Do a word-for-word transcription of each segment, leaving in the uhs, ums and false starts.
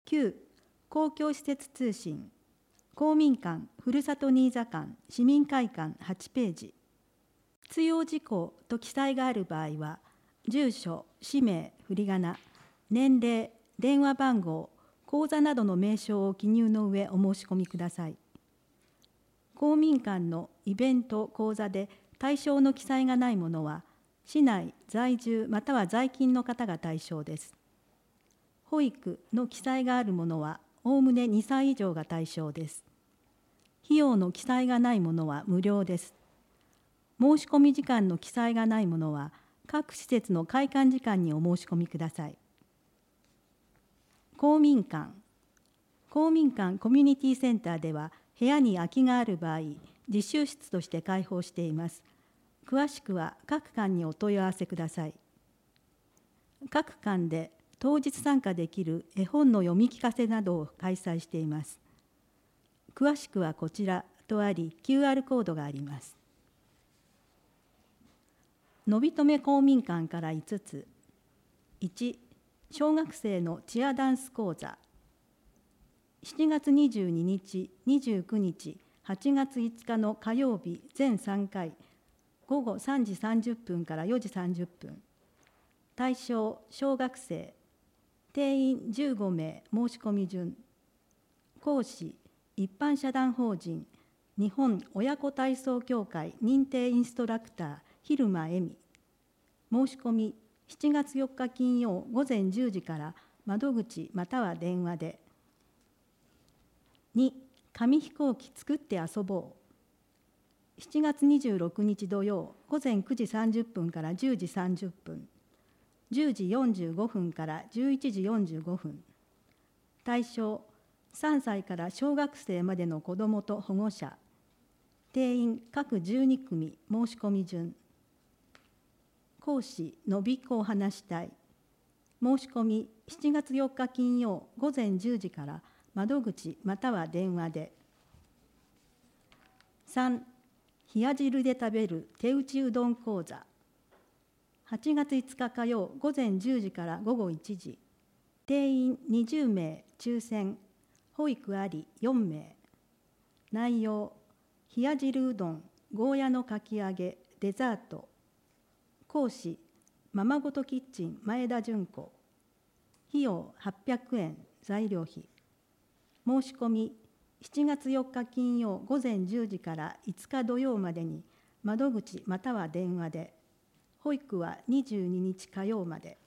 きゅう公共施設通信公民館ふるさとニーザ館市民会館はちページ。必要事項と記載がある場合は住所、氏名、振り仮名、年齢、電話番号、口座などの名称を記入の上お申し込みください。公民館のイベント・講座で対象の記載がないものは、市内在住または在勤の方が対象です。保育の記載があるものは、おおむねにさい以上が対象です。費用の記載がないものは無料です。申し込み時間の記載がないものは、各施設の開館時間にお申し込みください。公民館公民館コミュニティセンターでは、部屋に空きがある場合、自習室として開放しています。詳しくは各館にお問い合わせください。各館で当日参加できる絵本の読み聞かせなどを開催しています。詳しくはこちらとあり、キューアール コードがあります。のびとめ公民館からいつつ。いち、小学生のチアダンス講座。しちがつにじゅうににち、にじゅうくにち、はちがついつかの火曜日全さんかい、ごごさんじさんじゅっぷんからよじさんじゅっぷん。対象小学生。定員じゅうごめい申し込み順。講師一般社団法人日本親子体操協会認定インストラクター蛭間恵美。申し込みしちがつよっか金曜午前じゅうじから窓口または電話で。に、紙飛行機作って遊ぼう。しちがつにじゅうろくにち土曜午前くじさんじゅっぷんからじゅうじさんじゅっぷん、じゅうじよんじゅうごふんからじゅういちじよんじゅうごふん。対象さんさいから小学生までの子どもと保護者。定員各じゅうにくみ申し込み順。講師のびっこを話したい。申し込みしちがつよっか金曜午前じゅうじから窓口または電話で。さん、冷や汁で食べる手打ちうどん講座。はちがついつか火曜午前じゅうじからごごいちじ。定員にじゅうめい抽選。保育ありよんめい。内容冷や汁うどん、ゴーヤのかき揚げ、デザート。講師ままごとキッチン前田純子。費用はっぴゃくえん材料費。申し込みしちがつよっか金曜午前じゅうじからいつか土曜までに窓口または電話で。保育はにじゅうににち火曜まで。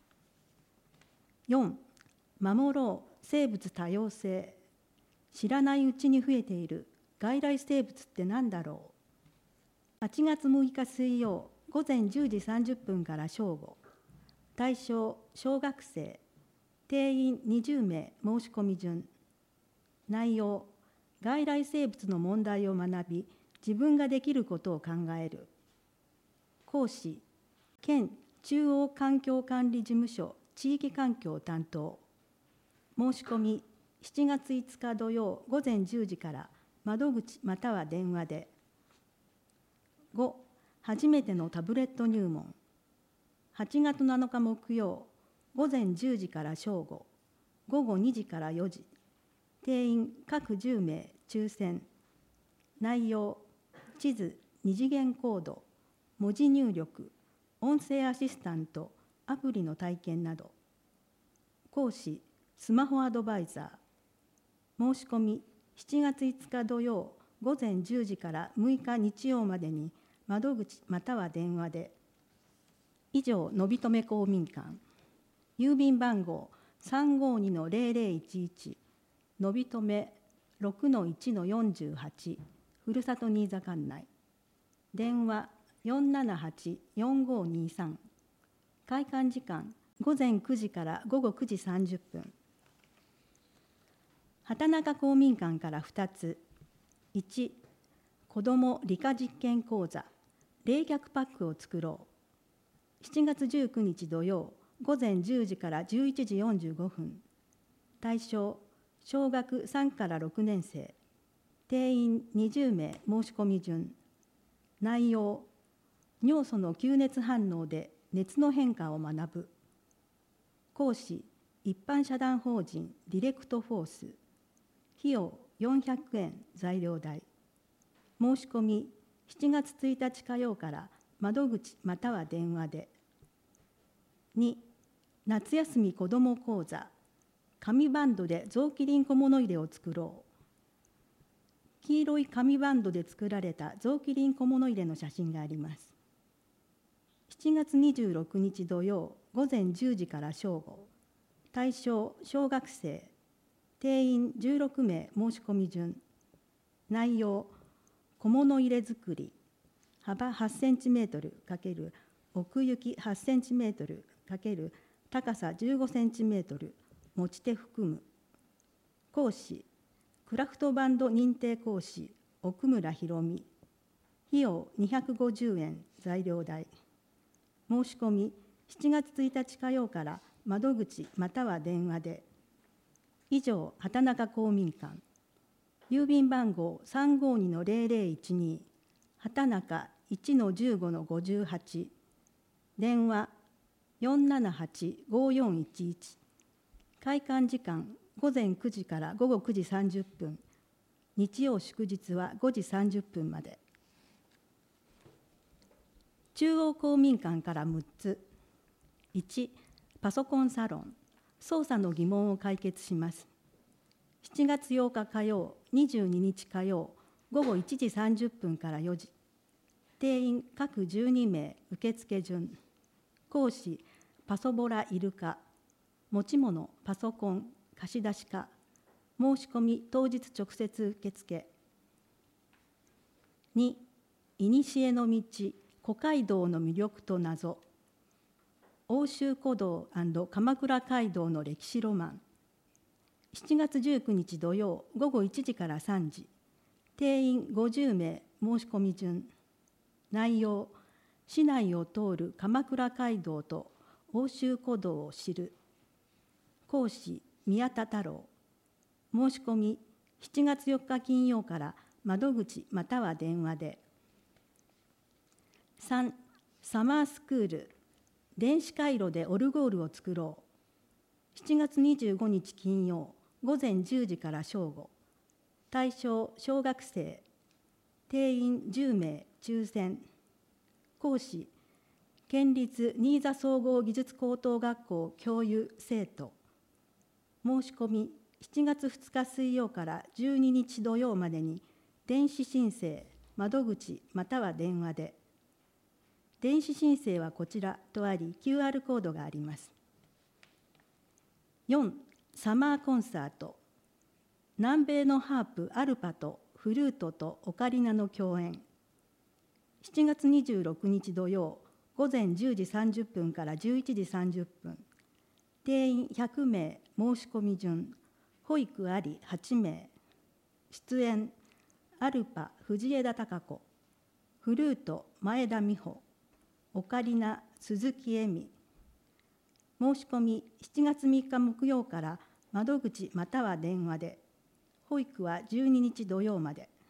よん、守ろう生物多様性。知らないうちに増えている外来生物って何だろう。はちがつむいか水曜午前じゅうじさんじゅっぷんから正午。対象小学生。定員にじゅうめい申し込み順。内容外来生物の問題を学び、自分ができることを考える。講師県中央環境管理事務所地域環境担当。申し込みしちがついつか土曜午前じゅうじから窓口または電話で。ご、初めてのタブレット入門。はちがつなのか木曜午前じゅうじから正午、ごごにじからよじ。定員各じゅうめい抽選。内容地図に次元コード、文字入力、音声アシスタント、アプリの体験など。講師スマホアドバイザー。申し込みしちがついつか土曜午前じゅうじからむいか日曜までに窓口または電話で。以上、のびとめ公民館。郵便番号 さんごにのゼロゼロいちいち、のびとめ ろくのいちのよんじゅうはち、ふるさと新座管内。電話よんななはちよんごにさん。開館時間ごぜんくじからごごくじさんじゅっぷん。畑中公民館からふたつ。いち、子ども理科実験講座、冷却パックを作ろう。しちがつじゅうくにち土曜午前じゅうじからじゅういちじよんじゅうごふん。対象小学さんからろくねんせい。定員にじゅうめい申し込み順。内容尿素の吸熱反応で熱の変化を学ぶ。講師一般社団法人ディレクトフォース、費用よんひゃくえん材料代。申し込みしちがつついたち火曜から窓口または電話で。に、夏休み子ども講座、紙バンドで雑巾輪小物入れを作ろう。黄色い紙バンドで作られた雑巾輪小物入れの写真があります。しちがつにじゅうろくにち土曜午前じゅうじから正午。対象小学生、定員じゅうろくめい申し込み順。内容小物入れ作り、幅はちセンチメートル×奥行きはちセンチメートル×高さじゅうごセンチメートル、持ち手含む。講師クラフトバンド認定講師奥村博美。費用にひゃくごじゅうえん材料代。申し込みしちがつついたち火曜から窓口または電話で。以上、畑中公民館。郵便番号 さんごにのぜろぜろいちに、畑中 いちのじゅうごのごじゅうはち、電話 よんななはちごよんいちいち、開館時間午前くじから午後くじさんじゅっぷん、日曜祝日はごじさんじゅっぷんまで。中央公民館からむっつ。いち、パソコンサロン、操作の疑問を解決します。しちがつようか火曜、にじゅうににち火曜、午後いちじさんじゅっぷんからよじ。定員各じゅうにめい、受付順。講師、パソボライルカ。持ち物、パソコン、貸出家。申し込み当日直接受付。に、いにしえの道、古街道の魅力と謎。奥州古道&鎌倉街道の歴史ロマン。しちがつじゅうくにち土曜午後いちじからさんじ。定員ごじゅうめい申し込み順。内容、市内を通る鎌倉街道と奥州古道を知る。講師、宮田太郎。申し込みしちがつよっか金曜から窓口または電話で。さん、サマースクール、電子回路でオルゴールを作ろう。しちがつにじゅうごにち金曜午前じゅうじから正午。対象小学生、定員じゅうめい抽選。講師県立新座総合技術高等学校教諭生徒。申し込みしちがつふつか水曜からじゅうににち土曜までに電子申請窓口または電話で。電子申請はこちらとあり キューアール コードがあります。よん、サマーコンサート、南米のハープアルパとフルートとオカリナの共演。しちがつにじゅうろくにち土曜午前じゅうじさんじゅっぷんからじゅういちじさんじゅっぷん。定員ひゃくめい申し込み順。保育ありはちめい。出演アルパ藤枝貴子、フルート前田美穂、オカリナ鈴木恵美。申し込みしちがつみっか木曜から窓口または電話で。保育はじゅうににち土曜まで。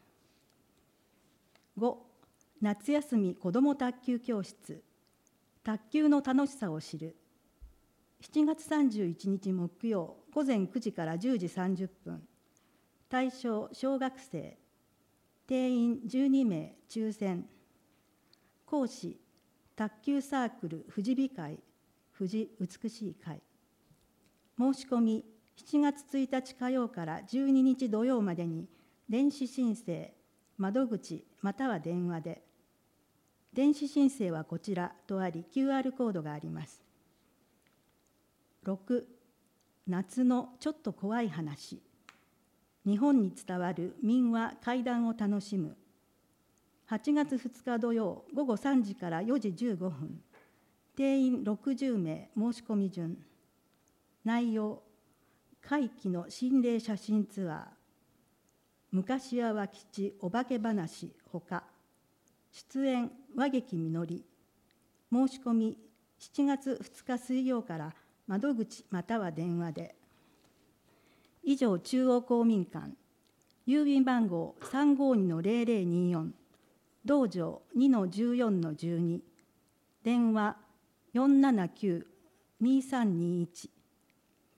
ご、夏休み子ども卓球教室、卓球の楽しさを知る。しちがつさんじゅういちにち木曜午前くじからじゅうじさんじゅっぷん。対象小学生、定員じゅうにめい抽選。講師卓球サークル富士美会、富士美しい会。申し込みしちがつついたち火曜からじゅうににち土曜までに電子申請窓口または電話で。電子申請はこちらとあり キューアール コードがあります。ろく、夏のちょっと怖い話、日本に伝わる民話怪談を楽しむ。はちがつふつか土曜午後さんじからよじじゅうごふん。定員ろくじゅうめい申し込み順。内容、怪奇の心霊写真ツアー、昔は和吉お化け話ほか。出演和劇みのり。申し込みしちがつふつか水曜から窓口または電話で。以上、中央公民館、郵便番号 さんごにのぜろぜろによん、道場 にのじゅうよんのじゅうに、電話 よんななきゅうにさんにいち、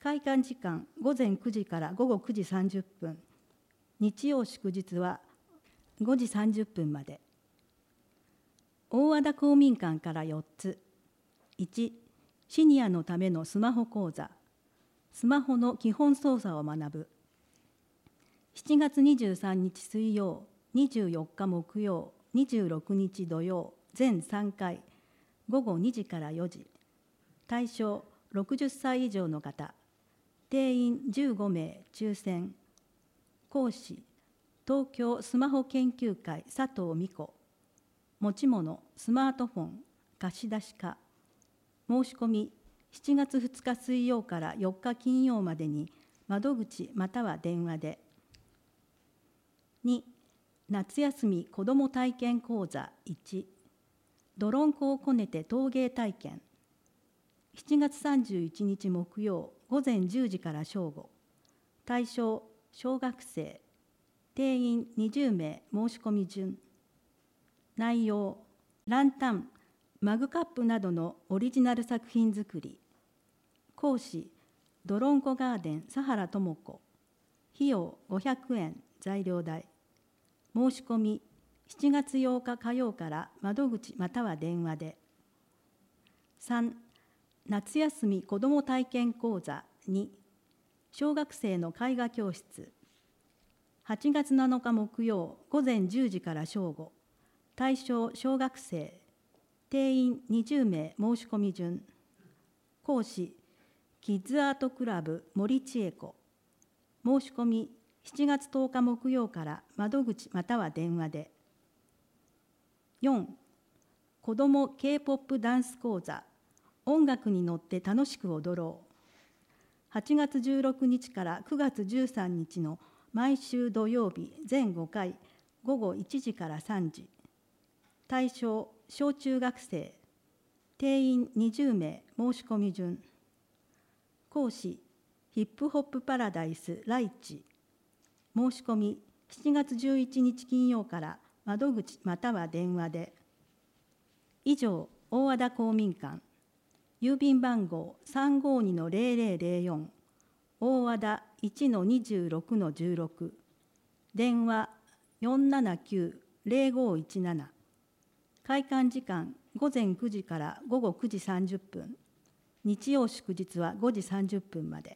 開館時間午前くじから午後くじさんじゅっぷん、日曜祝日はごじさんじゅっぷんまで。大和田公民館からよっつ。いち、シニアのためのスマホ講座、スマホの基本操作を学ぶ。しちがつにじゅうさんにち水曜、にじゅうよっか木曜、にじゅうろくにち土曜、全さんかい、ごごにじからよじ。対象ろくじゅっさい以上の方。定員じゅうごめい抽選。講師東京スマホ研究会佐藤美子。持ち物スマートフォン貸出か。申し込みしちがつふつか水曜からよっか金曜までに窓口または電話で。に、夏休み子ども体験講座いち、ドロンコをこねて陶芸体験。しちがつさんじゅういちにち木曜午前じゅうじから正午。対象小学生。定員にじゅうめい申し込み順。内容ランタン、マグカップなどのオリジナル作品作り。講師ドロンコガーデン佐原智子。費用ごひゃくえん材料代。申し込みしちがつようか火曜から窓口または電話で。さん、夏休み子ども体験講座に、小学生の絵画教室。はちがつなのか木曜午前じゅうじから正午。対象小学生。定員にじゅうめい申し込み順。講師キッズアートクラブ森千恵子。申し込みしちがつとおか木曜から窓口または電話で。よん、子ども K-ポップ ダンス講座。音楽に乗って楽しく踊ろう。はちがつじゅうろくにちからくがつじゅうさんにちの毎週土曜日全ごかい、ごごいちじからさんじ。対象小中学生。定員にじゅうめい申し込み順。講師ヒップホップパラダイスライチ。申し込みしちがつじゅういちにち金曜から窓口または電話で。以上、大和田公民館。郵便番号 さんごにのゼロゼロゼロよん、大和田 いちのにじゅうろくのじゅうろく、電話よんななきゅうゼロごいちなな、開館時間ごぜんくじからごごくじさんじゅっぷん、日曜祝日はごじさんじゅっぷんまで。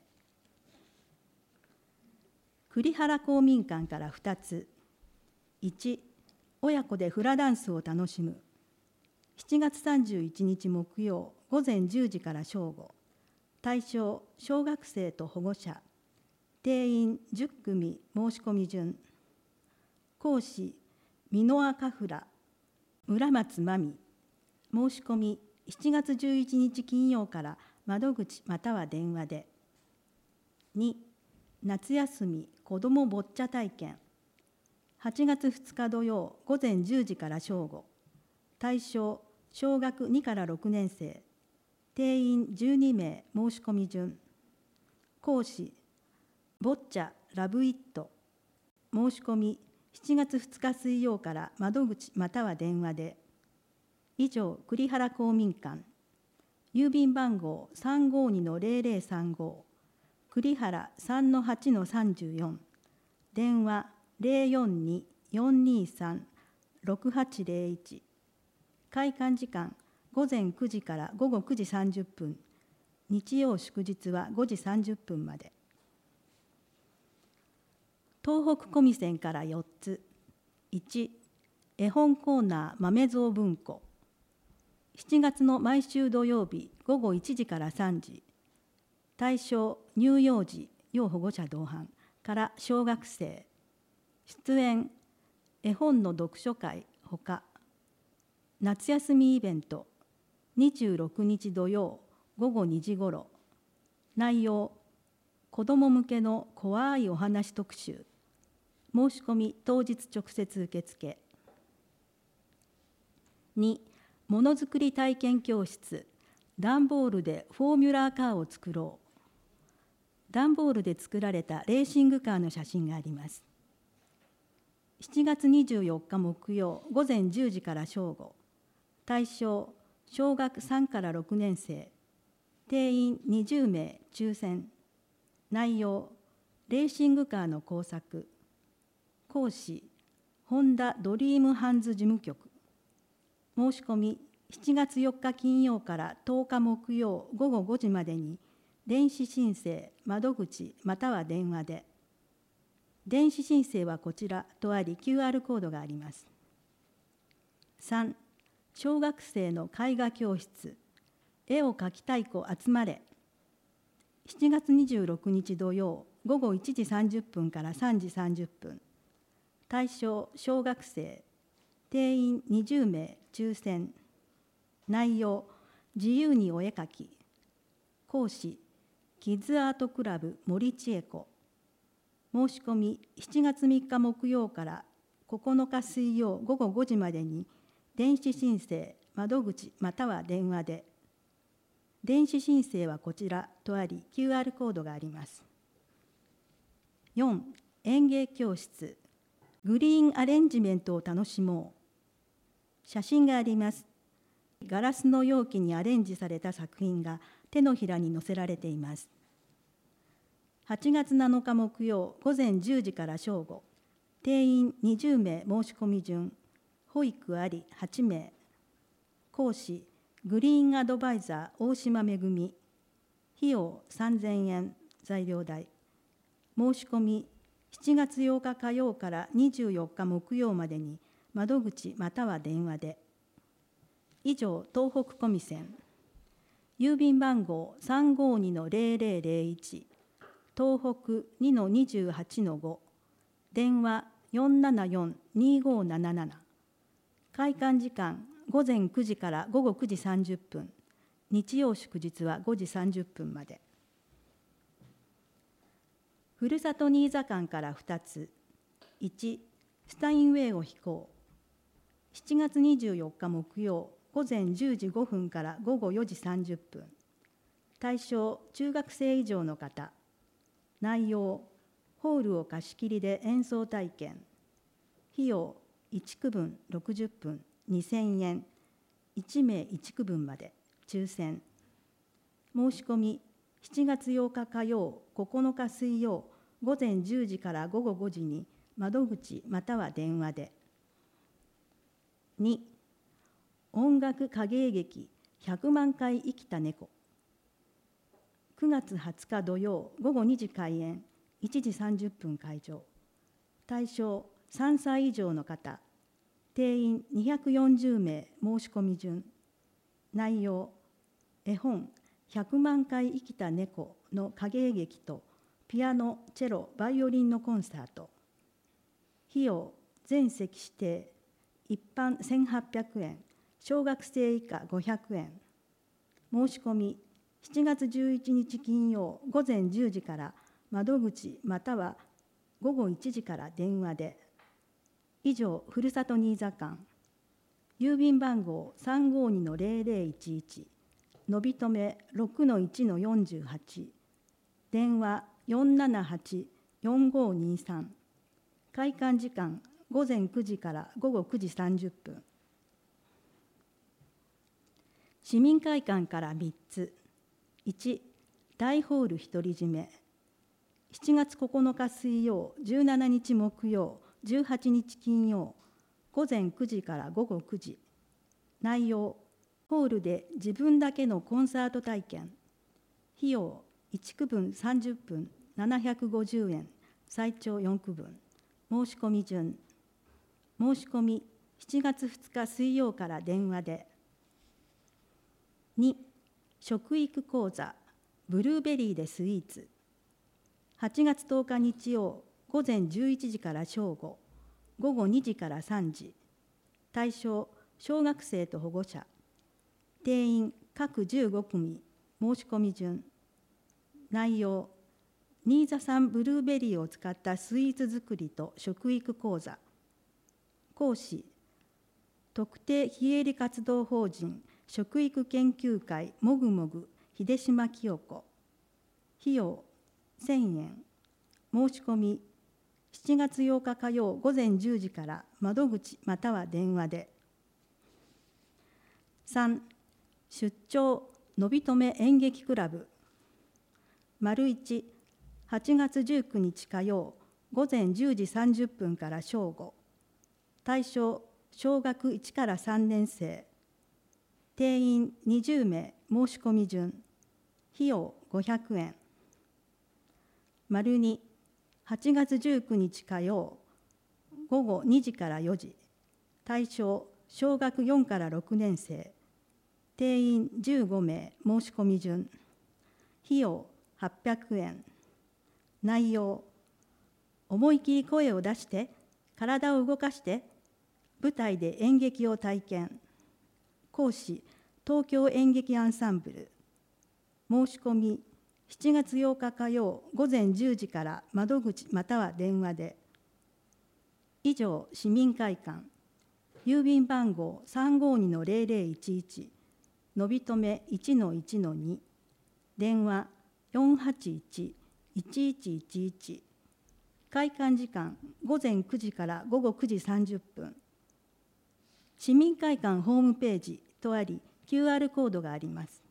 栗原公民館からふたつ。いち、親子でフラダンスを楽しむ。しちがつさんじゅういちにち木曜午前じゅうじから正午。対象小学生と保護者。定員じゅっくみ申し込み順。講師箕輪カフラ村松真美。申し込みしちがつじゅういちにち金曜から窓口または電話で。に、夏休み子どもボッチャ体験。はちがつふつか土曜午前じゅうじから正午。対象小学にからろくねんせい。定員じゅうにめい申し込み順。講師ボッチャラブイット。申し込みしちがつふつか水曜から窓口または電話で。以上、栗原公民館。郵便番号 さんごにのゼロゼロさんご、栗原 さんのはちのさんじゅうよん、電話ゼロよんに よんにさん ろくはちゼロいち。開館時間ごぜんくじからごごくじさんじゅっぷん、日曜祝日はごじさんじゅっぷんまで。東北小見線からよっつ。いち、絵本コーナー豆蔵文庫。しちがつの毎週土曜日ごごいちじからさんじ。対象乳幼児要保護者同伴から小学生。出演絵本の読書会ほか。夏休みイベントにじゅうろくにち土曜ごごにじごろ。内容子ども向けの怖いお話特集。申し込み当日直接受付。に、ものづくり体験教室。段ボールでフォーミュラーカーを作ろう。段ボールで作られたレーシングカーの写真があります。しちがつにじゅうよっか木曜ごぜんじゅうじから正午。対象小学さんからろくねんせい。定員にじゅうめい抽選。 内容、レーシングカーの工作。講師、ホンダドリームハンズ事務局。申し込み、しちがつよっか金曜からとおか木曜午後ごじまでに、電子申請、窓口または電話で。電子申請はこちらとあり キューアール コードがあります。さん、小学生の絵画教室。絵を描きたい子集まれ。しちがつにじゅうろくにち土曜午後いちじさんじゅっぷんからさんじさんじゅっぷん。対象小学生。定員にじゅうめい抽選。内容、自由にお絵描き。講師、キッズアートクラブ森千恵子。申し込み、しちがつみっか木曜からここのか水曜午後ごじまでに、電子申請、窓口または電話で。電子申請はこちらとあり、キューアール コードがあります。よん、園芸教室。グリーンアレンジメントを楽しもう。写真があります。ガラスの容器にアレンジされた作品が手のひらに載せられています。はちがつなのか木曜午前じゅうじから正午。定員にじゅうめい申し込み順。保育ありはちめい。講師、グリーンアドバイザー大島めぐみ。費用さんぜんえん、材料代。申し込み、しちがつようか火曜からにじゅうよっか木曜までに、窓口または電話で。以上、東北コミセン。郵便番号 さんごにのゼロゼロゼロいち、東北 にのにじゅうはちのご、電話 よんななよんにごなななな。開館時間午前くじから午後くじさんじゅっぷん、日曜祝日はごじさんじゅっぷんまで。ふるさとニーザ館からふたつ。いち、スタインウェイを飛行。しちがつにじゅうよっか木曜午前じゅうじごふんから午後よじさんじゅっぷん。対象中学生以上の方。内容、ホールを貸し切りで演奏体験。費用いちくぶんろくじゅっぷんにせんえん。いちめいいちくぶんまで抽選。申し込み、しちがつようか火曜ここのか水曜午前じゅうじから午後ごじに窓口または電話で。に、音楽影絵劇ひゃくまんかい生きた猫。くがつはつか土曜午後にじ開演、いちじさんじゅっぷん会場。対象さんさい以上の方。定員にひゃくよんじゅうめい申し込み順。内容、絵本ひゃくまんかい生きた猫の影絵劇とピアノ、チェロ、バイオリンのコンサート。費用全席指定、一般せんはっぴゃくえん、小学生以下ごひゃくえん。申し込み、しちがつじゅういちにち金曜午前じゅうじから窓口またはごごいちじから電話で。以上、ふるさとニーザ館。郵便番号 さんごにのゼロゼロいちいち、のびとめ ろくのいちのよんじゅうはち、電話よんななはちよんごにさん。開館時間午前くじから午後くじさんじゅっぷん。市民会館からみっつ。いち、大ホール独り占め。しちがつここのか水曜、じゅうしちにち木曜、じゅうはちにち金曜、午前くじから午後くじ。内容、ホールで自分だけのコンサート体験。費用、いちくぶんさんじゅっぷんななひゃくごじゅうえん、最長よんくぶん。申し込み順。申し込み、しちがつふつか水曜から電話で。に、食育講座、ブルーベリーでスイーツ。はちがつとおか日曜、午前じゅういちじから正午、午後にじからさんじ。対象、小学生と保護者。定員、各じゅうごくみ、申し込み順。内容、新座産ブルーベリーを使ったスイーツ作りと食育講座。講師、特定非営利活動法人食育研究会もぐもぐ秀島清子。費用せんえん。申し込み、しちがつようか火曜午前じゅうじから窓口または電話で。さん、出張のびとめ演劇クラブ。丸いち、 はちがつじゅうくにち火曜午前じゅうじさんじゅっぷんから正午。対象小学いちからさんねん生。定員にじゅうめい申し込み順。費用ごひゃくえん。丸に、はちがつじゅうくにち火曜午後にじからよじ。対象小学よんからろくねん生。定員じゅうごめい申し込み順。費用はっぴゃくえん。内容、思い切り声を出して体を動かして舞台で演劇を体験。講師東京演劇アンサンブル。申し込みしちがつようか火曜午前じゅうじから窓口または電話で。以上、市民会館郵便番号 さんごーにのゼロゼロいちいち のびとめ いちのいちのに 電話よんはちいち いちいちいちいち。開館時間午前くじから午後くじさんじゅっぷん。市民会館ホームページとあり キューアール コードがあります。